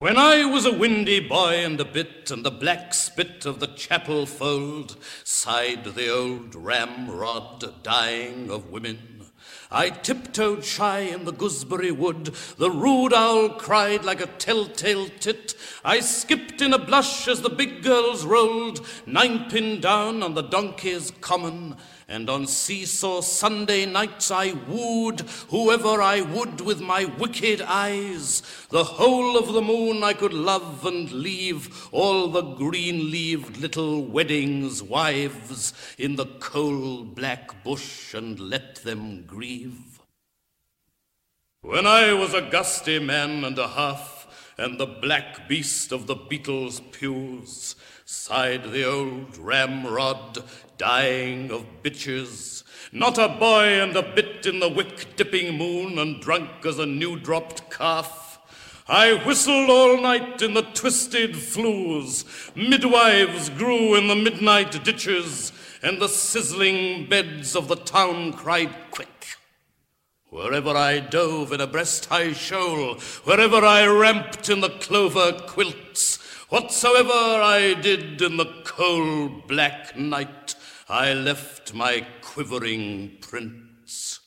When I was a windy boy and a bit, and the black spit of the chapel fold sighed the old ramrod, dying of women, I tiptoed shy in the gooseberry wood, the rude owl cried like a telltale tit, I skipped in a blush as the big girls rolled, ninepin down on the donkey's common, and on seesaw Sunday nights I wooed whoever I would with my wicked eyes. The whole of the moon I could love and leave all the green-leaved little weddings' wives in the coal-black bush and let them grieve. When I was a gusty man and a half, and the black beast of the Beatles' pews, sighed the old ramrod, dying of bitches, not a boy and a bit in the wick-dipping moon and drunk as a new-dropped calf. I whistled all night in the twisted flues, midwives grew in the midnight ditches, and the sizzling beds of the town cried quick. Wherever I dove in a breast-high shoal, wherever I ramped in the clover quilts, whatsoever I did in the coal-black night, I left my quivering prints.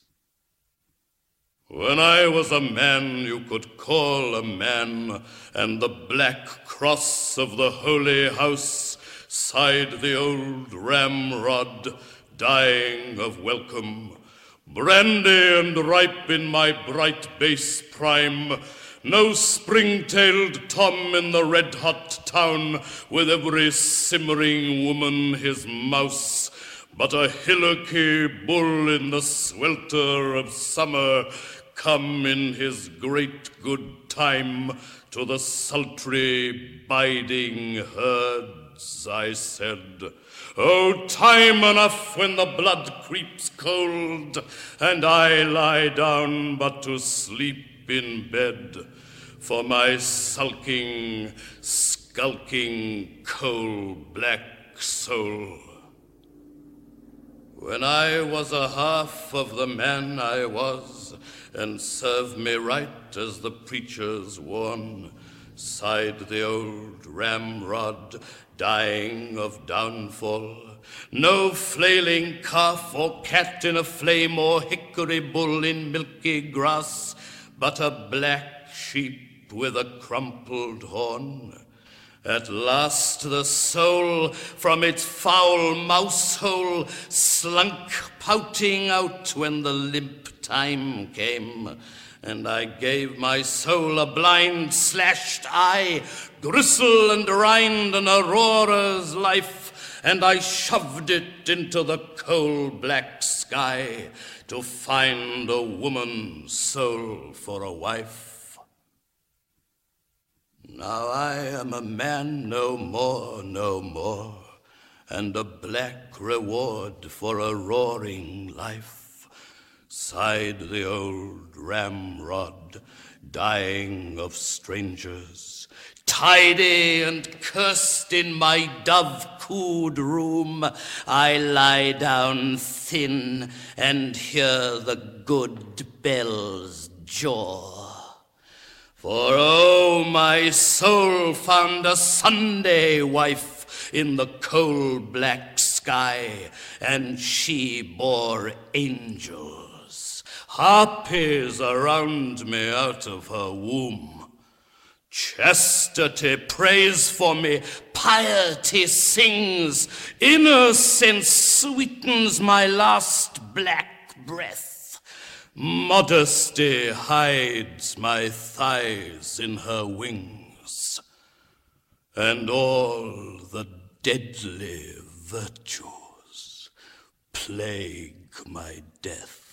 When I was a man you could call a man, and the black cross of the holy house sighed the old ramrod, dying of welcome. Brandy and ripe in my bright base prime, no spring-tailed Tom in the red-hot town, with every simmering woman his mouse, but a hillocky bull in the swelter of summer, come in his great good time to the sultry biding herds, I said. Oh, time enough when the blood creeps cold, and I lie down but to sleep in bed, for my sulking, skulking, coal-black soul. When I was a half of the man I was, and serve me right as the preachers warn, sighed the old ramrod, dying of downfall. No flailing calf or cat in a flame or hickory bull in milky grass, but a black sheep with a crumpled horn. At last the soul from its foul mouse hole slunk pouting out when the limp time came, and I gave my soul a blind slashed eye, gristle and rind and aurora's life, and I shoved it into the coal-black sky to find a woman's soul for a wife. Now I am a man no more, no more, and a black reward for a roaring life, sighed the old ramrod, dying of strangers. Tidy and cursed in my dove-cooed room, I lie down thin and hear the good bells jaw. For oh, my soul found a Sunday wife in the coal-black sky, and she bore angels, harpies around me out of her womb. Chastity prays for me, piety sings, innocence sweetens my last black breath. Modesty hides my thighs in her wings, and all the deadly virtues plague my death.